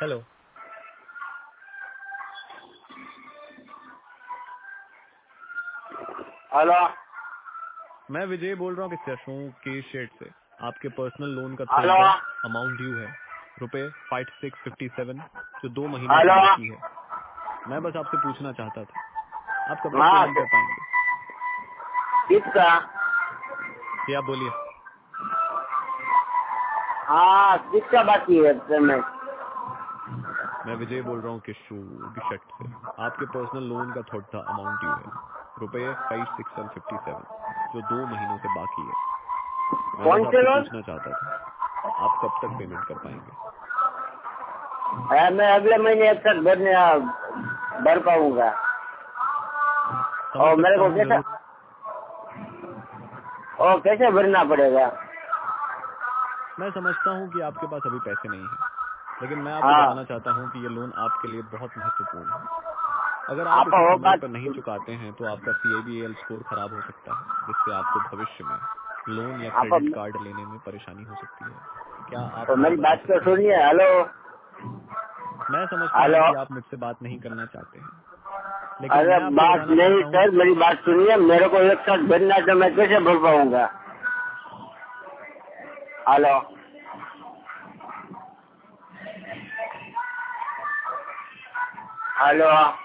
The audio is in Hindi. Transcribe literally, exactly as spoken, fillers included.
हेलो। हेलो। मैं विजय बोल रहा हूँ किससे हूँ के शेड से। आपके पर्सनल लोन का हेलो। थोड़ा अमाउंट ड्यू है, रुपए फाइव सिक्स फिफ्टी सेवन, जो दो महीनों से हेलो। बाकी है। मैं बस आपसे पूछना चाहता था, आप कब तक हाँ पेमेंट कर पाएंगे? किसका? जी आप बोलिए। हाँ किसका बाकी है पेमेंट? मैं विजय बोल रहा हूँ किशु गिशट से। आपके पर्सनल लोन का थोड़ा अमाउंट ड्यू है, रुपए five six and fifty seven, जो दो महीनों से बाकी है। मैं कौन बस से आपसे लोन? पूछना चाहता था, आप कब तक पेमेंट कर पाएंगे? है, मैं अगले महीने एक तक भरने भर पाऊंगा। समझ और मेरे सकता को हूँ कैसा जरूर। और कैसे भरना पड़ेगा? मैं समझता हूँ कि आपके पास अभी पैसे नहीं है, लेकिन मैं आपको हाँ बताना चाहता हूँ कि ये लोन आपके लिए बहुत महत्वपूर्ण है। अगर आप आप इसे वो समय बात। पर नहीं चुकाते हैं तो आपका C I B A L score खराब हो सकता है, जिससे आपको भविष्य में लोन या आप क्रेडिट कार्ड लेने में परेशानी हो सकती है। क्या आप तो मुझे मेरी बता बात तो सकते हैं सुनिए। कैसे? हेलो। मैं समझता हूँ हेलो। कि आप मुझसे बात नहीं करना चाहते हैं, लेकिन अरे मैं आपको बात बताना नहीं चाहता हूँ। सर, मेरी बात सुनिए। मेरे को एक साथ भरना है तो मैं कैसे भर पाऊंगा? हेलो। हेलो।